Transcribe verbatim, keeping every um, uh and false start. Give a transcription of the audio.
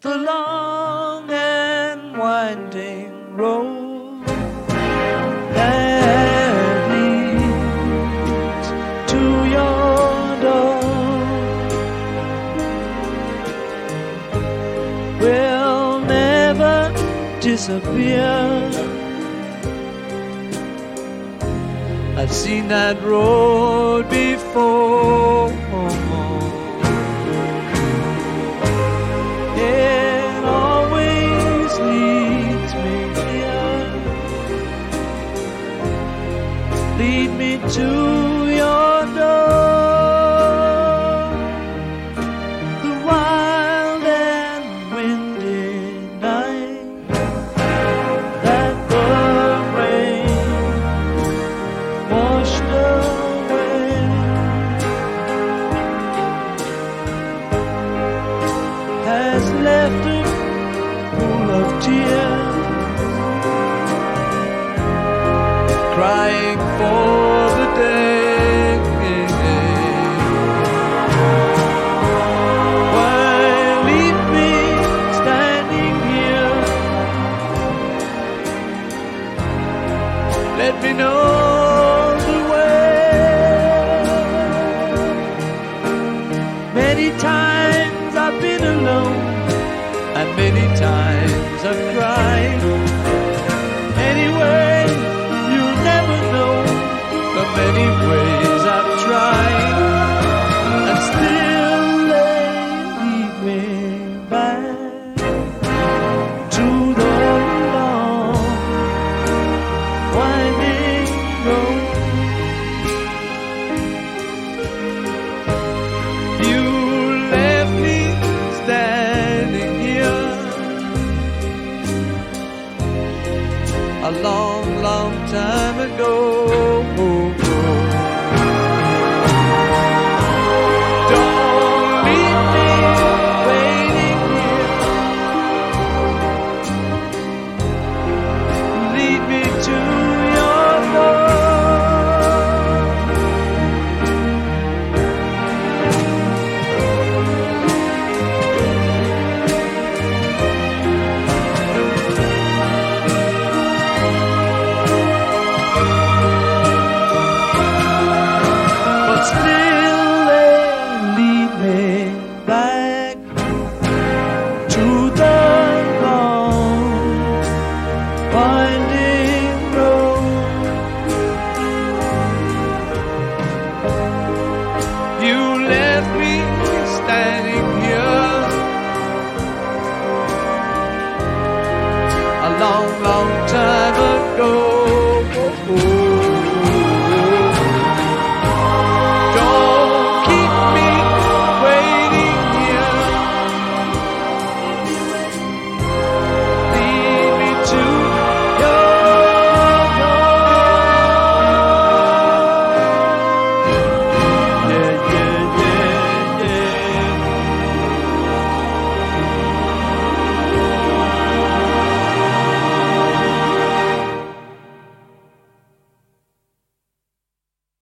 the long and winding road that leads to your door will never disappear. I've seen that road before. It always leads me here. Lead me to your door. The wild and windy night that the rain washed away has left a pool of tears, crying for the day why leave me standing here? Let me know the way. Many times I've been alone, and many times I've cried. Anyway, you'll never know the many ways I've tried, and still they lead me back to the long winding road. You left me standing here a long, long time ago. Don't leave me waiting here. Lead me to your door. But still they lead me back to the long winding road. You left me standing here a long, long time ago.